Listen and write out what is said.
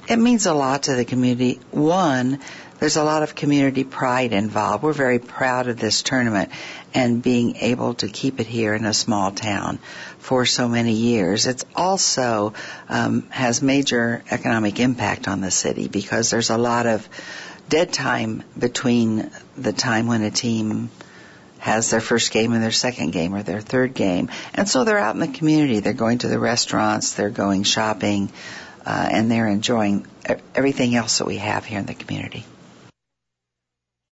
It means a lot to the community. One, there's a lot of community pride involved. We're very proud of this tournament and being able to keep it here in a small town for so many years. It's also has major economic impact on the city because there's a lot of dead time between the time when a team has their first game and their second game or their third game. And so they're out in the community. They're going to the restaurants, they're going shopping, and they're enjoying everything else that we have here in the community.